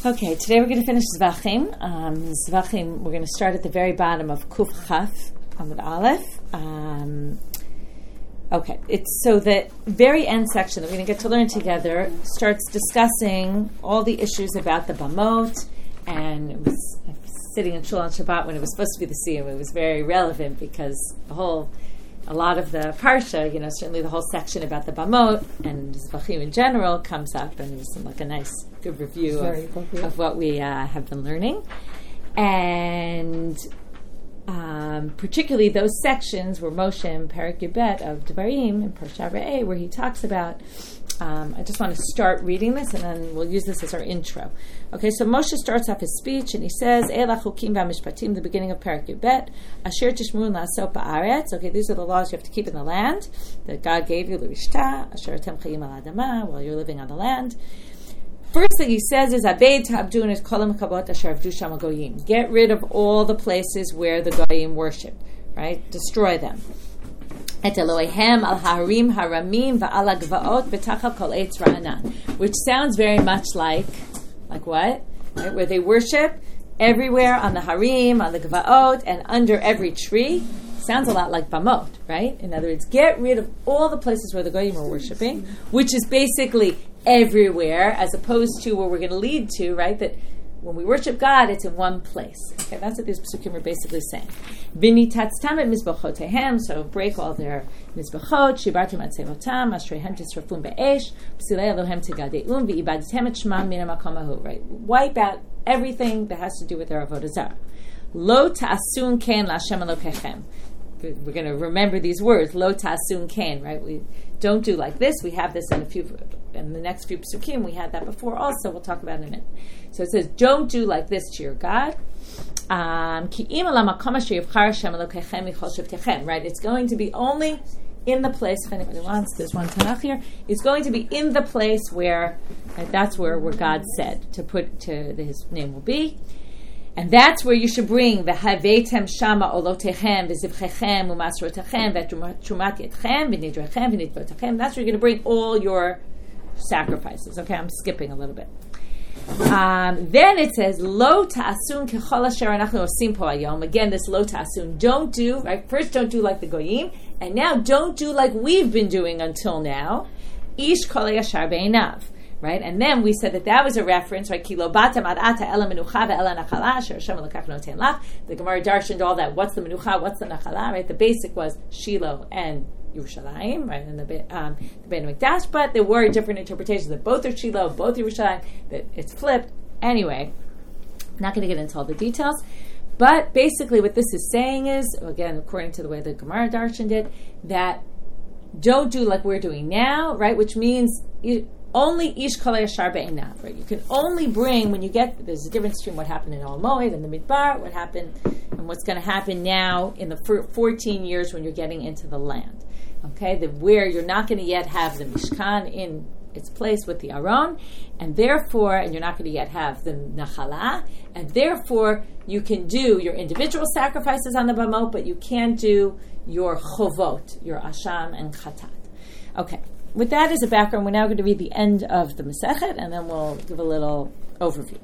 Okay, today we're going to finish Zvachim. Zvachim, we're going to start at the very bottom of Kuf Chaf, Amud Aleph. Okay, it's so the very end section that we're going to get to learn together starts discussing all the issues about the Bamot, and I was sitting in Shul on Shabbat when it was supposed to be the Siyum. It was very relevant because a lot of the Parsha, certainly the whole section about the Bamot and Zvachim in general comes up, and it was like a nice, good review of what we have been learning. And particularly those sections where Moshe in Perek Yubet of Devarim in Parsha Re'eh, where he talks about, I just want to start reading this and then we'll use this as our intro. Okay, so Moshe starts off his speech and he says, Eila chukim v'mishpatim, the beginning of Perek Yubet, Asher tishmurun la'asot ba'aretz. Okay, these are the laws you have to keep in the land that God gave you, l'rishta, asher atem chayim al adama, while you're living on the land. First thing he says is, Abed ta'abdun es kol ha'makabot asher avdu sham ha'goyim. Get rid of all the places where the goyim worship, right? Destroy them. Et Elohehem al harim haramim va'al ha'gvaot v'tachal kol eitz ra'anan. Which sounds very much like what? Right? Where they worship everywhere on the harim, on the gvaot, and under every tree. Sounds a lot like Bamot, right? In other words, get rid of all the places where the goyim are worshiping, which is basically everywhere, as opposed to where we're going to lead to, right? That when we worship God, it's in one place. Okay, that's what these psukim are basically saying. V'nitatztam et mizbechotehem, so break all their mizbechot, shibartum at sevotam, ashrehem tisrafum be'esh, p'silei Elohem tegadeum, v'ibadtem et shmam min ha'makom hahu, right? Wipe out everything that has to do with their avodah zarah. Lo ta'asun ken la'Hashem Elokechem. We're going to remember these words. Lo ta'asun ken, right? We don't do like this. We have this in the next few psukim. We had that before also. We'll talk about it in a minute. So it says, don't do like this to your God. Right? It's going to be only in the place, if anybody wants, there's one Tanakh here. It's going to be in the place where, right, that's where God said his name will be. And that's where you should bring the Havetem Shama Olotechem, the Zivchechem, Umasrotechem, Vetrumat Yetchem, Vinidrechem, Vinidvotechem. That's where you're going to bring all your sacrifices. Okay, I'm skipping a little bit. Then it says, Lo Ta'asun Kechol Asher Anachnu Osim Po Hayom. Again, this Lo Ta'asun. Don't do, right? First, don't do like the Goyim, and now don't do like we've been doing until now. Ish Kol Yashar Be'einav. Right, and then we said that was a reference, right? Ki lo batam ad ata ela menucha ve'ela nachala asher Hashem elokach noten lach. The Gemara darshaned all that. What's the menucha? What's the nachala? Right, the basic was Shiloh and Yerushalayim, right, and the Beit HaMikdash. But there were different interpretations that both are Shiloh, both Yerushalayim. That it's flipped. Anyway, I'm not going to get into all the details. But basically, what this is saying is, again, according to the way the Gemara darshaned it, that don't do like we're doing now, right? Which means only Ish Kol Yashar Be'einav, right? You can only bring, when you get, there's a difference between what happened in Ol Moed and the Midbar, what happened, and what's going to happen now in the 14 years when you're getting into the land. Okay? Where you're not going to yet have the Mishkan in its place with the Aron, and therefore, and you're not going to yet have the Nachala, and therefore, you can do your individual sacrifices on the Bamot, but you can't do your Chovot, your Asham and Chatat. Okay. With that as a background, we're now going to read the end of the Masechet, and then we'll give a little overview.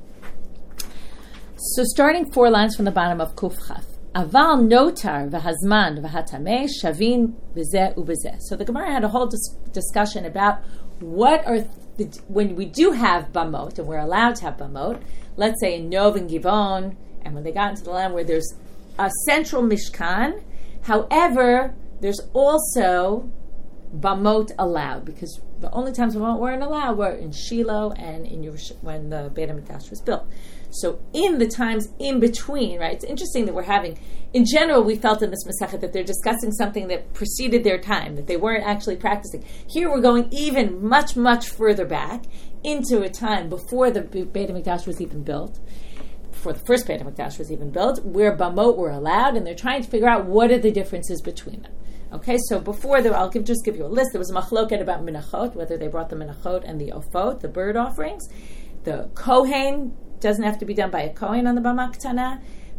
So starting 4 lines from the bottom of Kuf Chaf. Aval notar v'hazman v'hatameh shavin b'zeh u'b'zeh. So the Gemara had a whole discussion about what are, when we do have Bamot, and we're allowed to have Bamot, let's say in Nov and Givon, and when they got into the land where there's a central Mishkan, however, there's also Bamot allowed, because the only times Bamot weren't allowed were in Shiloh and in when the Beit HaMikdash was built. So in the times in between, right, it's interesting that we're having, in general, we felt in this Masechet that they're discussing something that preceded their time, that they weren't actually practicing. Here we're going even much, much further back into a time before the Beit HaMikdash was even built, before the first Beit HaMikdash was even built, where Bamot were allowed, and they're trying to figure out what are the differences between them. Okay, so before I'll just give you a list. There was a machloket about minachot, whether they brought the minachot and the ofot, the bird offerings. The kohen doesn't have to be done by a kohen on the Bama Ketana,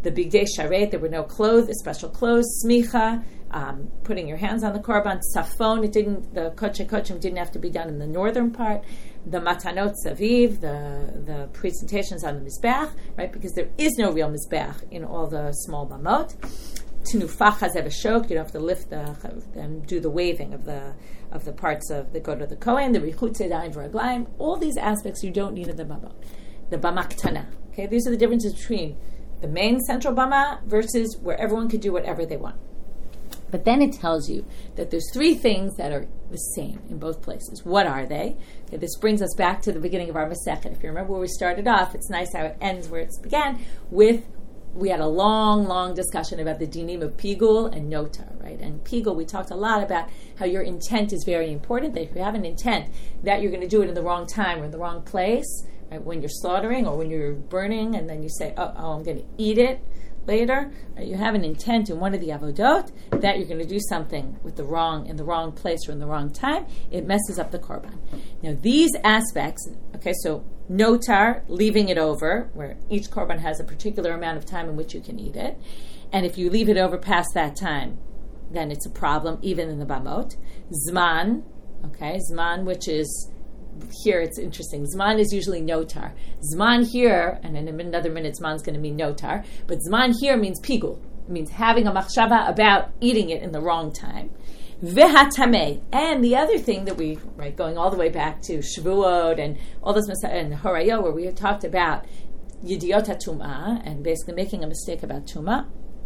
The bigdei sharet, there were no clothes, special clothes. Smicha, putting your hands on the korban. Safon, the kodesh kodeshim didn't have to be done in the northern part. The matanot saviv, the presentations on the mizbeach, right? Because there is no real mizbeach in all the small bamot. Tinufach hazev shok, you don't have to lift and do the waving of the parts of that go to the kohen. The richut zedayim v'raglayim, all these aspects you don't need in the bamot. The bama ktana. Okay, these are the differences between the main central bama versus where everyone could do whatever they want. But then it tells you that there's three things that are the same in both places. What are they? Okay, this brings us back to the beginning of our Masechet. If you remember where we started off, it's nice how it ends where it began with, we had a long, long discussion about the dinim of pigul and notar, right? And pigul, we talked a lot about how your intent is very important, that if you have an intent that you're going to do it in the wrong time or in the wrong place, right, when you're slaughtering or when you're burning, and then you say, oh I'm going to eat it later, you have an intent in one of the avodot that you're going to do something in the wrong place or in the wrong time, it messes up the korban. Now these aspects, okay, so notar, leaving it over, where each korban has a particular amount of time in which you can eat it, and if you leave it over past that time, then it's a problem even in the bamot. Zman, okay, zman, which is here, it's interesting. Zman is usually notar. Zman here, and in another minute, Zman is going to mean notar, but Zman here means pigul. It means having a machshava about eating it in the wrong time. Vehatameh. And the other thing that we, right, going all the way back to Shavuot and all this, and Horayot, where we had talked about Yediot HaTum'ah, and basically making a mistake about Tum'ah.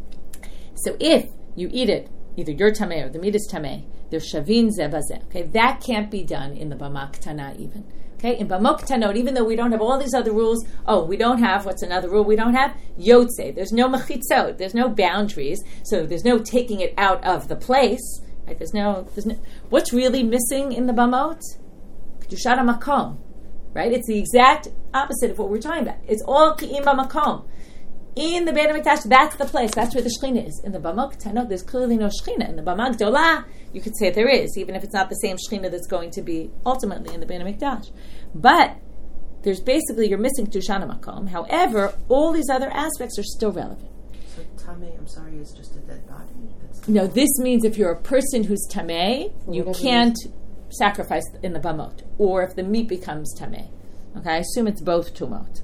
So if you eat it, either you're tameh or the meat is tameh, they're shavin zebazeh. Okay, that can't be done in the bama ktana even. Okay, in bama ktanot, even though we don't have all these other rules, we don't have, what's another rule we don't have? Yotze. There's no mechitzot. There's no boundaries. So there's no taking it out of the place. Right? There's no. What's really missing in the bamot? Kedushat hamakom. Right? It's the exact opposite of what we're talking about. It's all ki'im b'makom. In the Beit HaMikdash, that's the place. That's where the Shechina is. In the Bama Ktanot, there's clearly no Shechina. In the Bama Gdolah, you could say there is, even if it's not the same Shechina that's going to be ultimately in the Beit HaMikdash. But there's basically, you're missing Kedushat HaMakom. However, all these other aspects are still relevant. So Tameh, I'm sorry, is just a dead body? No, this means if you're a person who's Tameh, you can't sacrifice in the Bamot. Or if the meat becomes Tameh. Okay, I assume it's both Tumot.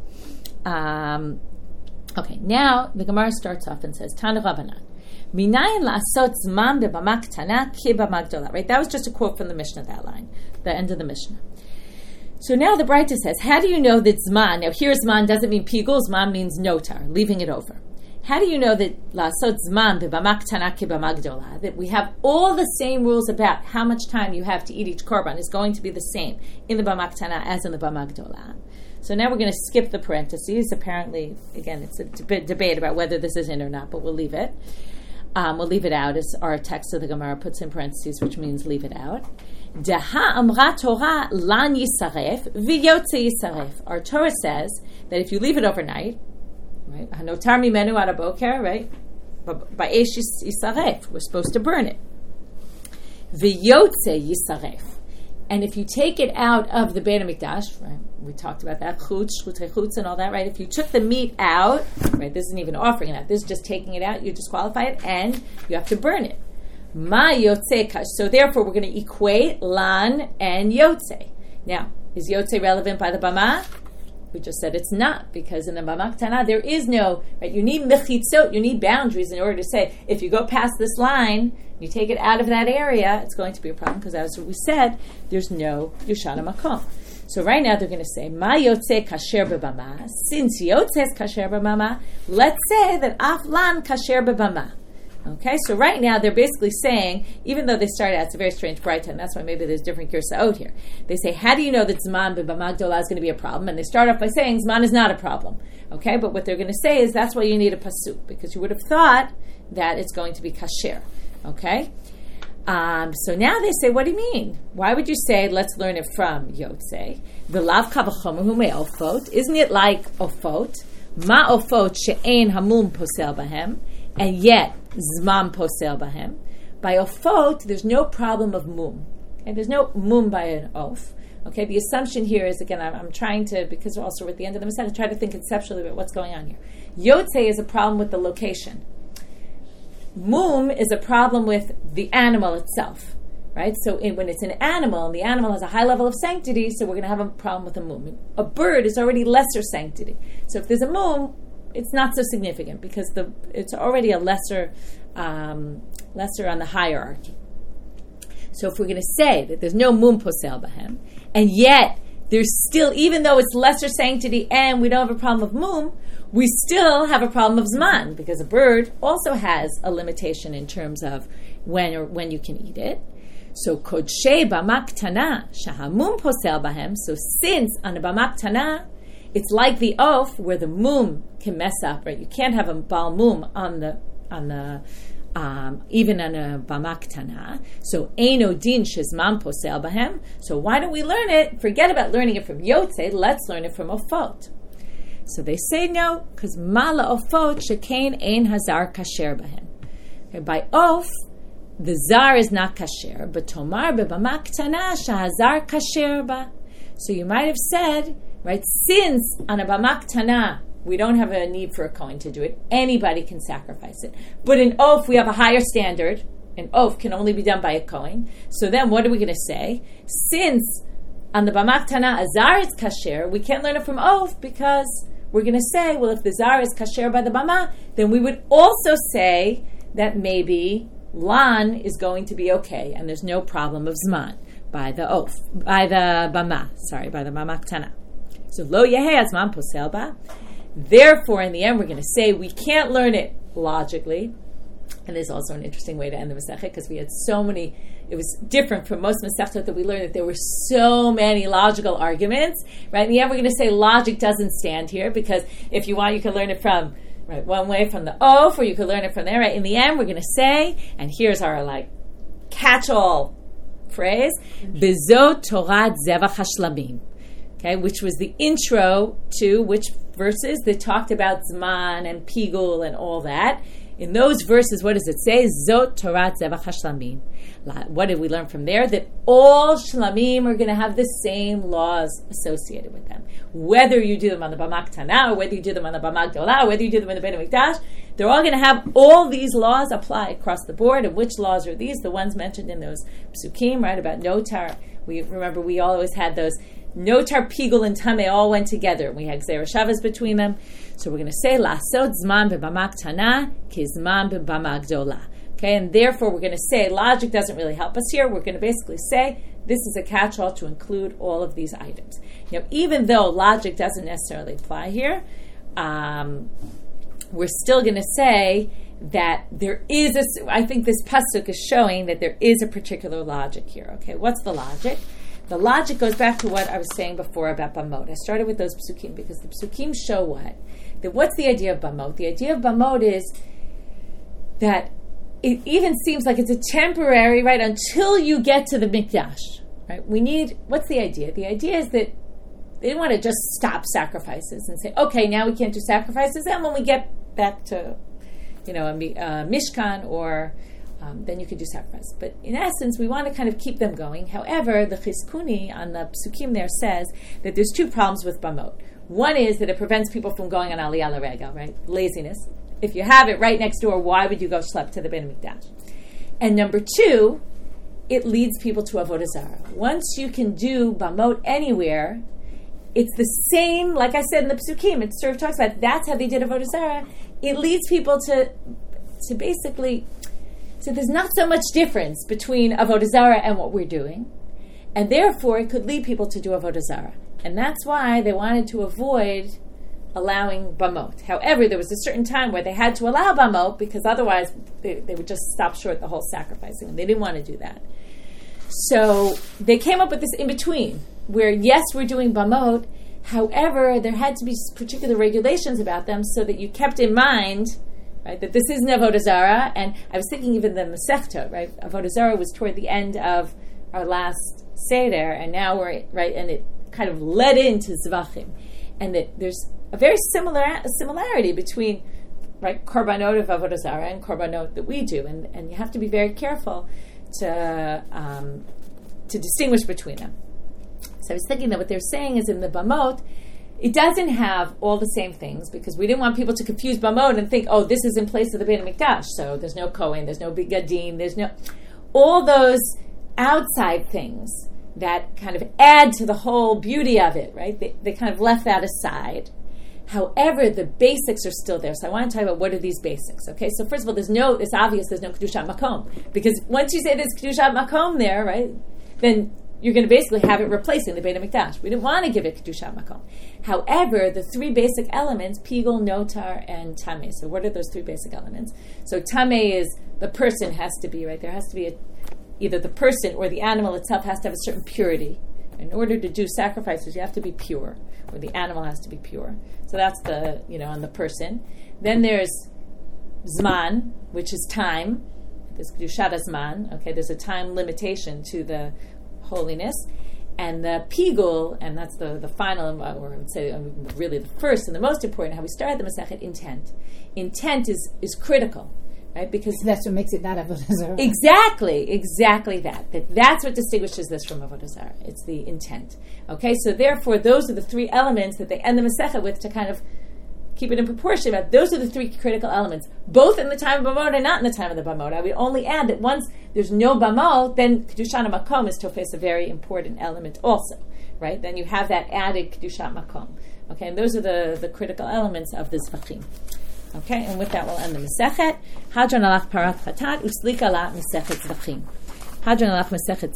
Okay, now the Gemara starts off and says, Tana Rabbanan, Minayin la'asot zman bebama ktana ki bama gdola. Right, that was just a quote from the Mishnah, that line, the end of the Mishnah. So now the Braita says, how do you know that zman, now here zman doesn't mean pigul, zman means notar, leaving it over. How do you know that la'asot zman bebama ktana ki bama gdola, that we have all the same rules about how much time you have to eat each korban is going to be the same in the bama ktana as in the bama gdola? So now we're going to skip the parentheses. Apparently, again, it's a debate about whether this is in or not, but we'll leave it. We'll leave it out as our text of the Gemara puts in parentheses, which means leave it out. Deha amra Torah lan yisaref v'yotze yisaref. Our Torah says that if you leave it overnight, right, hanotar mimenu ad haboker, right, ba'esh yisaref, we're supposed to burn it. V'yotze yisaref. And if you take it out of the Beit HaMikdash, right, we talked about that, chutz and all that, right? If you took the meat out, right, this isn't even offering it out, this is just taking it out, you disqualify it, and you have to burn it. Ma yotze kash. So therefore, we're going to equate lan and yotze. Now, is yotze relevant by the bama? We just said it's not, because in the bama ktana, there is no, right, you need mechitzot, you need boundaries in order to say, if you go past this line, you take it out of that area, it's going to be a problem, because as we said, there's no Kedushat HaMakom. So right now they're going to say, Ma yotze kasher bebama. Since yotze is kasher bebama, let's say that aflan kasher bebama. Okay, so right now they're basically saying, even though they started out, it's a very strange Braita, and that's why maybe there's different Girsa'ot here. They say, how do you know that Zman b'bama gdola is going to be a problem? And they start off by saying Zman is not a problem. Okay, but what they're going to say is that's why you need a pasuk, because you would have thought that it's going to be kasher. Okay? So now they say, what do you mean? Why would you say, let's learn it from Yotze? V'lav kavachomu me'ofot. Isn't it like ofot? Ma ofot she'ein hamum posel bahem, and yet zman posel bahem. By ofot, there's no problem of mum. Okay? There's no mum by an oaf. Okay, the assumption here is, again, I'm trying to, because also we're at the end of the Masechta, try to think conceptually about what's going on here. Yotzei is a problem with the location. Mum is a problem with the animal itself, right? So when it's an animal, and the animal has a high level of sanctity, so we're going to have a problem with a mum. A bird is already lesser sanctity. So if there's a mum, it's not so significant because it's already a lesser on the hierarchy. So if we're going to say that there's no mum posel bahem, and yet there's still, even though it's lesser sanctity and we don't have a problem of mum, we still have a problem of zman, because a bird also has a limitation in terms of when you can eat it. So kodshe bama ktana shahamum posel bahem. So since on the bama ktana, it's like the oaf where the mum can mess up, right? You can't have a bal mum on the even on a bama ktana. So eino din shezman posel bahem. So why don't we learn it? Forget about learning it from Yotzei. Let's learn it from Ofot. So they say no, because mala ofot shekain ein hazar kasher bahem. Okay, by oaf, the zar is not kasher, but tomar bebama ktana shahazar kasher ba. So you might have said, right, since on a bama ktana we don't have a need for a kohen to do it, anybody can sacrifice it. But in oaf we have a higher standard. An oaf can only be done by a kohen. So then what are we going to say? Since on the bama ktana azar is kasher, we can't learn it from oaf because we're going to say, well, if the zar is kasher by the bama, then we would also say that maybe lan is going to be okay, and there's no problem of zman by the bama ktana. So lo yehei azman posel ba. Therefore, in the end, we're going to say we can't learn it logically. And there's also an interesting way to end the Masechta, because we had so many, it was different from most Masechtot that we learned that there were so many logical arguments, right? In the end, we're going to say logic doesn't stand here, because if you want, you can learn it from, right, one way from the oaf, or you could learn it from there, right? In the end, we're going to say, and here's our, catch-all phrase, Bezot Torat Zevach HaShlamim, okay, which was the intro to which verses that talked about Zman and Pigul and all that. In those verses, what does it say? Zot Torat Zevach HaShlamim. What did we learn from there? That all Shlamim are going to have the same laws associated with them. Whether you do them on the Bama Ktana, or whether you do them on the Bama Gdola, or whether you do them in the Beit HaMikdash, they're all going to have all these laws apply across the board. And which laws are these? The ones mentioned in those psukim, right, about notar. We always had those notar, pigul, and tameh all went together. We had gzera shavas between them. So we're going to say lasot zman bebama ktana kizman bebama gdola. Okay, and therefore we're going to say logic doesn't really help us here. We're going to basically say this is a catch-all to include all of these items. Even though logic doesn't necessarily apply here, we're still going to say that there is I think this pasuk is showing that there is a particular logic here. Okay, what's the logic? The logic goes back to what I was saying before about bamot. I started with those psukim because the psukim show what? That what's the idea of bamot? The idea of bamot is that it even seems like it's a temporary, right, until you get to the mikdash, right? What's the idea? The idea is that they didn't want to just stop sacrifices and say, okay, now we can't do sacrifices, and when we get back to, a mishkan, or then you could do sacrifice. But in essence, we want to kind of keep them going. However, the Chizkuni on the psukim there says that there's two problems with bamot. One is that it prevents people from going on aliyah l'regel, right? Laziness. If you have it right next door, why would you go schlep to the Beit HaMikdash? And number two, it leads people to avodah zarah. Once you can do bamot anywhere, it's the same, like I said in the psukim, it sort of talks about that's how they did avodah zarah. It leads people to basically, so there's not so much difference between avodah zarah and what we're doing, and therefore it could lead people to do avodah zarah. And that's why they wanted to avoid allowing bamot. However, there was a certain time where they had to allow bamot because otherwise they would just stop short the whole sacrificing, and they didn't want to do that. So they came up with this in-between, where yes, we're doing bamot, however, there had to be particular regulations about them so that you kept in mind, right, that this isn't avodah zarah. And I was thinking even the Masechta, right, avodah zarah was toward the end of our last Seder, and now we're, right, and it kind of led into Zvachim. And that there's a very similarity between, right, korbanot of avodah zarah and korbanot that we do, and you have to be very careful to distinguish between them. So I was thinking that what they're saying is in the Bamot, it doesn't have all the same things, because we didn't want people to confuse Bamot and think, oh, this is in place of the Beit HaMikdash, so there's no Kohen, there's no Bigadim, there's no... all those outside things that kind of add to the whole beauty of it, right? They kind of left that aside. However, the basics are still there. So I want to talk about what are these basics, okay? So first of all, it's obvious there's no Kedushat Makom. Because once you say there's Kedushat Makom there, right, then you're going to basically have it replacing the Beit HaMikdash. We didn't want to give it Kedushat Makom. However, the three basic elements, Pigul, Notar, and Tameh. So what are those three basic elements? So Tameh is the person has to be, right? There has to be either the person or the animal itself has to have a certain purity. In order to do sacrifices, you have to be pure, or the animal has to be pure. So that's on the person. Then there's Zman, which is time. There's Kedushat Zman. Okay, there's a time limitation to the holiness. And the Pigul, and that's the final, or I would say really the first and the most important, how we started the Masechet, intent. Intent is critical. Right? Because that's what makes it not Avodah Zarah. Exactly that. That's what distinguishes this from Avodah Zarah. It's the intent. Okay, so therefore, those are the three elements that they end the Masechet with to kind of keep it in proportion. But those are the three critical elements, both in the time of Bamot and not in the time of the Bamot. I would only add that once there's no Bamot, then Kedushat Makom is tofes a very important element also. Right? Then you have that added Kedushat Makom. Okay, and those are the critical elements of the Zvachim. Okay, and with that we'll end the Masechet. Hadron alach parat chatat uslika la Masechet Zvachim. Hadron alach Masechet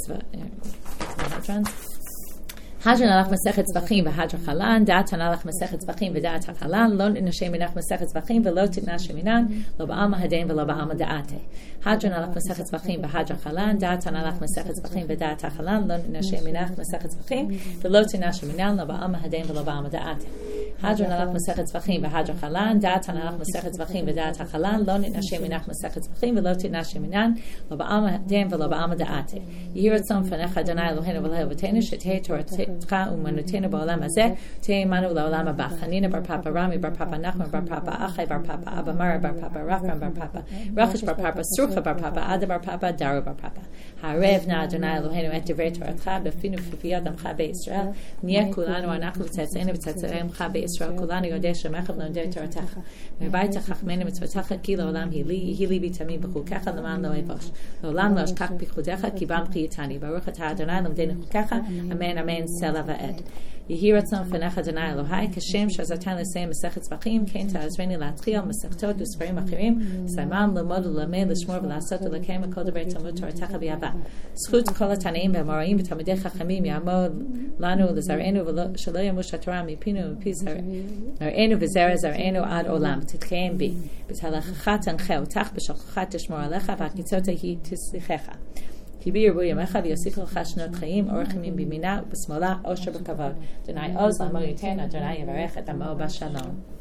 Zvachim. Hadron alach Masechet Zvachim v'Hadron Chalan. Da'atan alach Masechet Zvachim v'Da'at HaChalan. Lo nitnashe minach Masechet Zvachim v'lo titnashe minan. Lo ba'alma hadein v'lo ba'alma da'ate. Hadron alach Masechet Zvachim v'Hadron Chalan. Da'atan alach Masechet Zvachim v'Da'at HaChalan. Lo nitnashe minach Masechet Zvachim v'lo titnashe minan. Lo ba'alma hadein v'lo ba'alma da'ate. Hadron alach Masechet Zvachim v'Hadron Chalan. Da'atan alach Masechet Zvachim v'Da'at HaChalan. Lo nitnashe minach Masechet Zvachim v'lo titnashe minan. Lo ba'alma hadein v'lo ba'alma da'ate. Yehiratzon fanecha Adonai Eloheinu v'lehu v'teinu shetei Torah umanutenu ba'olam hazeh tei imanu la'olam haba. Chanina bar Papa Rami bar Papa Nachman bar Papa Achai bar Papa Abba Mara bar Papa Rachman bar Papa Rachish bar Papa Srucha bar Papa Ada bar Papa Daru bar Papa. Harev na Adonai Eloheinu et divrei Toratcha b'finu v'piyot amcha be'Yisrael niyeh kulanu anachnu v'tzetzeinu v'tzetzeimcha be'Yisrael kulanu yodei shemecha v'lomdei Toratecha mevaita chachmenu mitzvotacha ki la'olam hili b'tamim b'chukecha l'man lo evosh l'olam lo ashkach b'chudecha ki bam chiyitani baruch atah Adonai l'omdei chukecha amen amen sela va'ed. Yehiratzon fanecha Adonai Elohai kashem shazatan l'sei Masechet Zvachim kein ta'azreni latchil Masechtot u'sfarim achirim saimam l'mod u'lameh l'shmor v'lasot u'lakem v'kol devrei Talmud Toratecha v'yava zchut kol ha'taneim v'amoraim v'talmidei chachamim ya'amod lanu l'zarenu shelo yamush ha'torah mipinu v'pi zarenu v'zera zarenu ad olam titcheim bi b'talachacha tancheh utach b'shalchacha tishmor alecha v'akitzotei tislichecha Kibi Yerbu Yamecha v'Yosif L'cha Shnot Chaim Orchimim B'Mina B'Smola Osher B'Kavod Adonai Oz L'Amo Yiten Adonai Yavarech Et Amo B'Shalom.